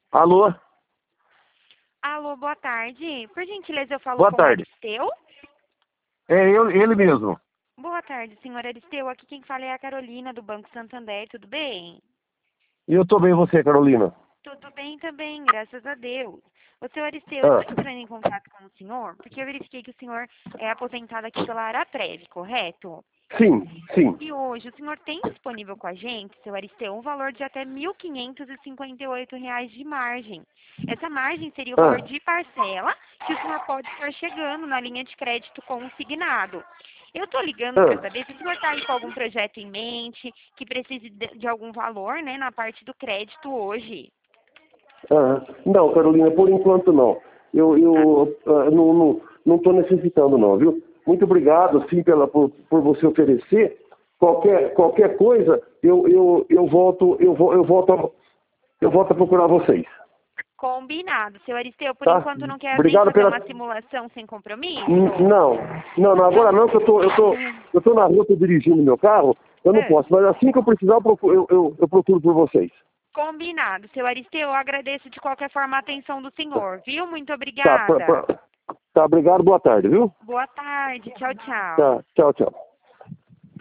Alô? Alô, boa tarde. Por gentileza, eu falo Boa com o tarde. Aristeu? É ele mesmo. Boa tarde, senhor Aristeu. Aqui quem fala é a Carolina, do Banco Santander. Tudo bem? E eu tô bem, e você, Carolina? Tudo bem também, graças a Deus. Ô, senhor Aristeu, eu Ah, estou entrando em contato com o senhor porque eu verifiquei que o senhor é aposentado aqui pela Araprev, correto? sim, sim. E hoje o senhor tem disponível com a gente, seu Aristeu, um valor de até R$ 1.558 de margem. Essa margem seria o valor Ah, de parcela que o senhor pode estar chegando na linha de crédito consignado. Eu estou ligando para ah, saber se o senhor está aí com algum projeto em mente, que precise de algum valor, né, na parte do crédito hoje. Não, Carolina, por enquanto não. Não estou necessitando não, viu? Muito obrigado, sim, por você oferecer. Qualquer coisa, eu volto a procurar vocês, Combinado, seu Aristeu. Por tá? enquanto não quer nem Obrigado fazer pela. uma simulação sem compromisso? Não, agora Então, não, que eu tô na rua, tô dirigindo meu carro, eu não é. posso, mas assim que eu precisar, eu procuro por vocês. Combinado. Seu Aristeu, eu agradeço de qualquer forma a atenção do senhor, viu? Muito Tá, obrigada. tá, obrigado, boa tarde, viu? Boa tarde. Tchau, tchau. Tá, tchau, tchau.